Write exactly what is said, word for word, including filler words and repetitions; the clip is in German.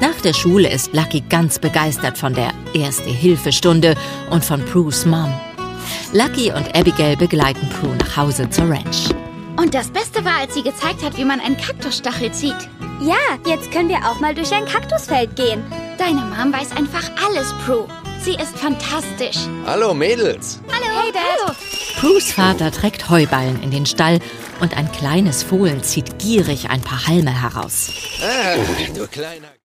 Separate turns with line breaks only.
Nach der Schule ist Lucky ganz begeistert von der Erste-Hilfe-Stunde und von Prues Mom. Lucky und Abigail begleiten Prue nach Hause zur Ranch.
Und das Beste war, als sie gezeigt hat, wie man einen Kaktusstachel zieht.
Ja, jetzt können wir auch mal durch ein Kaktusfeld gehen.
Deine Mom weiß einfach alles, Prue. Sie ist fantastisch.
Hallo, Mädels.
Hallo, hey, Dad. Hallo.
Prues Vater trägt Heuballen in den Stall und ein kleines Fohlen zieht gierig ein paar Halme heraus.
Ah, du kleiner...